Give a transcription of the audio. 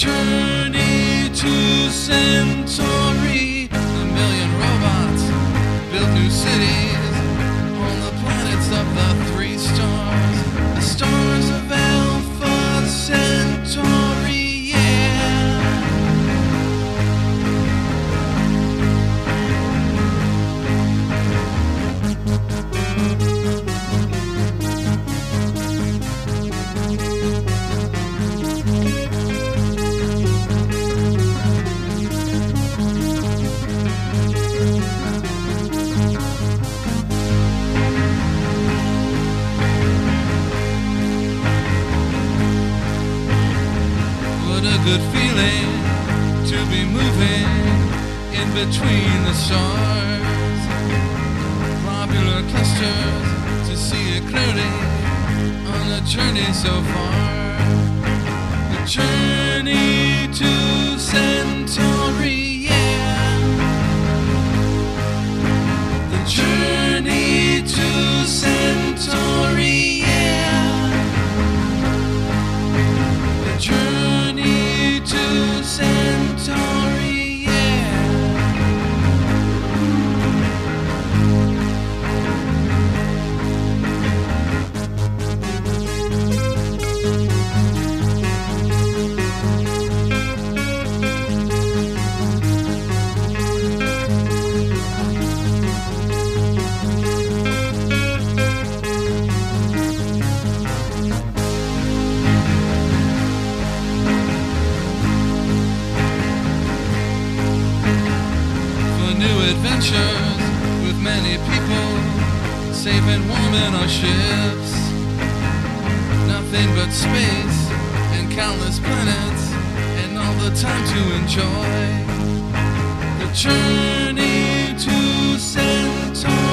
journey to Centauri. A million robots built new cities on the planets of the three stars. The stars of Alpha Centauri, yeah. What a good feeling to be moving in between the stars. Globular clusters to see it clearly on a journey so far. The journey to Centauri, yeah. The journey to Centauri, yeah. The journey to Centauri, yeah. Adventures with many people, safe and warm in our ships. Nothing but space and countless planets, and all the time to enjoy. The journey to Centauri.